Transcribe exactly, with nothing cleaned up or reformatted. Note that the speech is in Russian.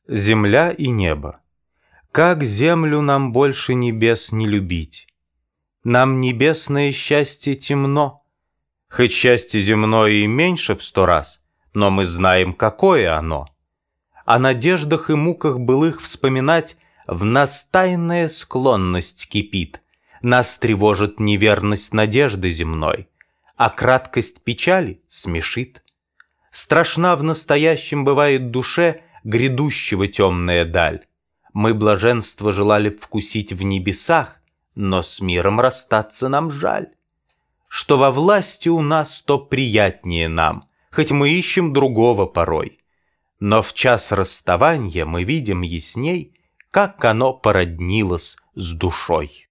Земля и небо. Как землю нам больше небес не любить? Нам небесное счастье темно. Хоть счастье земное и меньше в сто раз, но мы знаем, какое оно. О надеждах и муках былых вспоминать в нас тайная склонность кипит. Нас тревожит неверность надежды земной, а краткость печали смешит. Страшна в настоящем бывает душе грядущего темная даль. Мы блаженство желали вкусить в небесах, но с миром расстаться нам жаль. Что во власти у нас, то приятнее нам, хоть мы ищем другого порой. Но в час расставания мы видим ясней, как оно породнилось с душой.